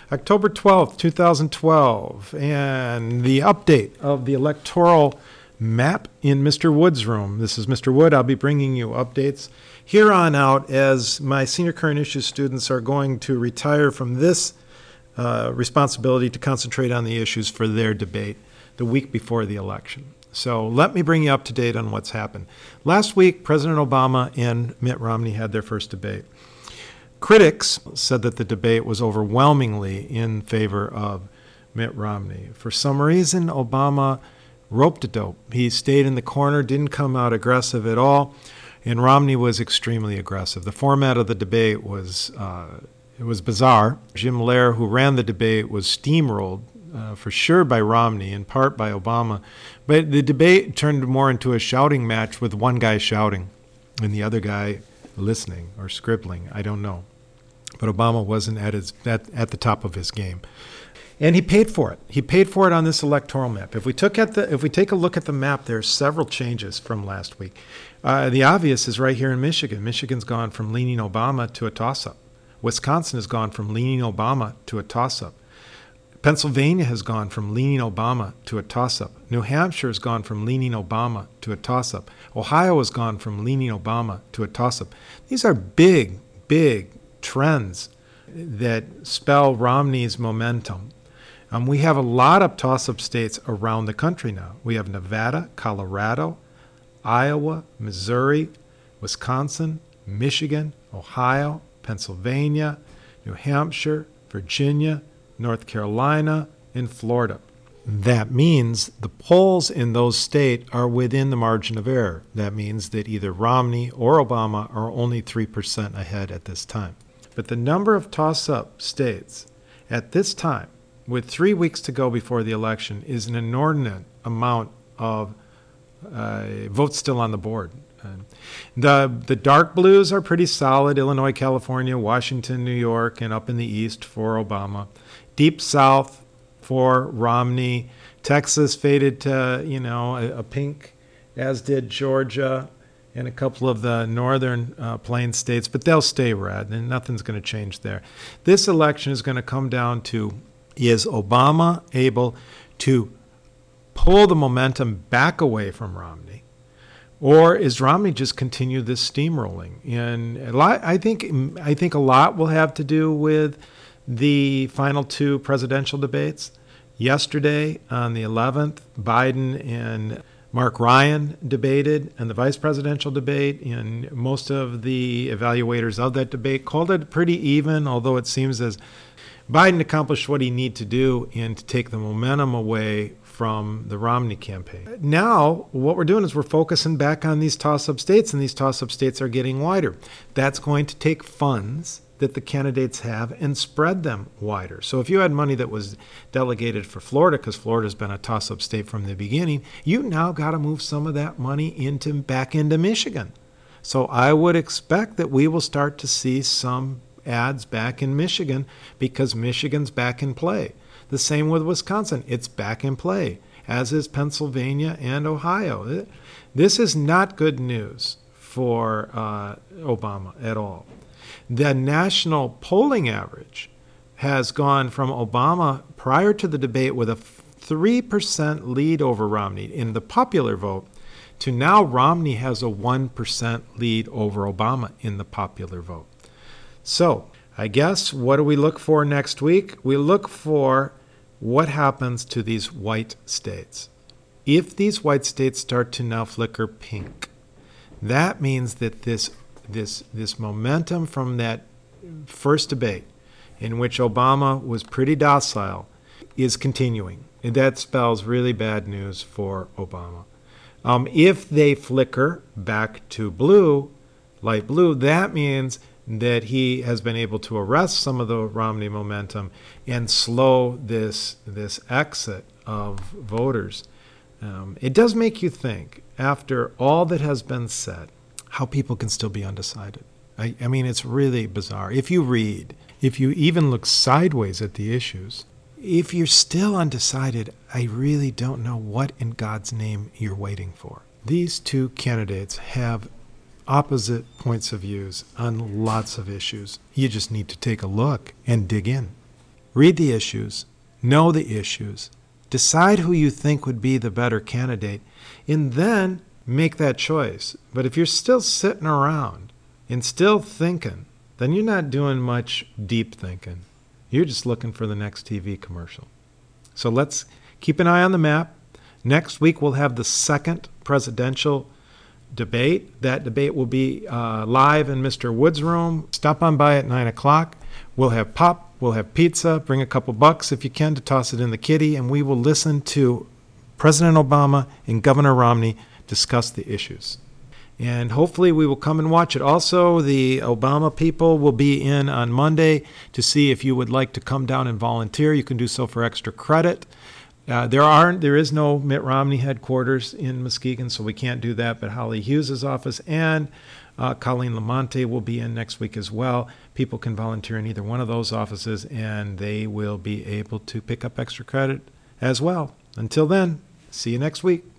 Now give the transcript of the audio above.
October 12th, 2012, and the update of the electoral map in Mr. Wood's room. This is Mr. Wood. I'll be bringing you updates here on out as my senior current issues students are going to retire from this responsibility to concentrate on the issues for their debate the week before the election. So let me bring you up to date on what's happened. Last week, President Obama and Mitt Romney had their first debate. Critics said that the debate was overwhelmingly in favor of Mitt Romney. For some reason, Obama roped a dope. He stayed in the corner, didn't come out aggressive at all, and Romney was extremely aggressive. The format of the debate was it was bizarre. Jim Lehrer, who ran the debate, was steamrolled for sure by Romney, in part by Obama. But the debate turned more into a shouting match with one guy shouting and the other guy listening or scribbling. I don't know. But Obama wasn't at the top of his game. And he paid for it. He paid for it on this electoral map. If we take a look at the map, there are several changes from last week. The obvious is right here in Michigan. Michigan's gone from leaning Obama to a toss-up. Wisconsin has gone from leaning Obama to a toss-up. Pennsylvania has gone from leaning Obama to a toss-up. New Hampshire has gone from leaning Obama to a toss-up. Ohio has gone from leaning Obama to a toss-up. These are big, big trends that spell Romney's momentum. We have a lot of toss-up states around the country now. We have Nevada, Colorado, Iowa, Missouri, Wisconsin, Michigan, Ohio, Pennsylvania, New Hampshire, Virginia, North Carolina, and Florida. That means the polls in those states are within the margin of error. That means that either Romney or Obama are only 3% ahead at this time. But the number of toss-up states at this time, with 3 weeks to go before the election, is an inordinate amount of votes still on the board. The dark blues are pretty solid: Illinois, California, Washington, New York, and up in the east for Obama. Deep south for Romney. Texas faded to, a pink, as did Georgia and a couple of the northern plains states, but they'll stay red, and nothing's going to change there. This election is going to come down to, is Obama able to pull the momentum back away from Romney, or is Romney just continue this steamrolling? And I think a lot will have to do with the final two presidential debates. Yesterday, on the 11th, Biden and Mark Ryan debated, and the vice presidential debate, and most of the evaluators of that debate called it pretty even, although it seems as Biden accomplished what he needed to do and to take the momentum away from the Romney campaign. Now, what we're doing is we're focusing back on these toss-up states, and these toss-up states are getting wider. That's going to take funds that the candidates have and spread them wider. So if you had money that was delegated for Florida, because Florida's been a toss-up state from the beginning, you now got to move some of that money back into Michigan. So I would expect that we will start to see some ads back in Michigan because Michigan's back in play. The same with Wisconsin. It's back in play, as is Pennsylvania and Ohio. This is not good news for Obama at all. The national polling average has gone from Obama prior to the debate with a 3% lead over Romney in the popular vote to now Romney has a 1% lead over Obama in the popular vote. So I guess what do we look for next week? We look for what happens to these white states. If these white states start to now flicker pink, that means that this momentum from that first debate, in which Obama was pretty docile, is continuing. And that spells really bad news for Obama. If they flicker back to blue, light blue, that means that he has been able to arrest some of the Romney momentum and slow this exit of voters. It does make you think, after all that has been said, how people can still be undecided. I mean, it's really bizarre. If you read, if you even look sideways at the issues, if you're still undecided, I really don't know what in God's name you're waiting for. These two candidates have opposite points of views on lots of issues. You just need to take a look and dig in. read the issues, know the issues, decide who you think would be the better candidate, and then make that choice. But if you're still sitting around and still thinking, then you're not doing much deep thinking. You're just looking for the next TV commercial. So let's keep an eye on the map. Next week, we'll have the second presidential debate. That debate will be live in Mr. Wood's room. Stop on by at 9 o'clock. We'll have pop, we'll have pizza. Bring a couple bucks if you can to toss it in the kitty, and we will listen to President Obama and Governor Romney discuss the issues. And hopefully we will come and watch it. Also, the Obama people will be in on Monday to see if you would like to come down and volunteer. You can do so for extra credit. There is no Mitt Romney headquarters in Muskegon, so we can't do that. But Holly Hughes' office and Colleen Lamonte will be in next week as well. People can volunteer in either one of those offices, and they will be able to pick up extra credit as well. Until then, see you next week.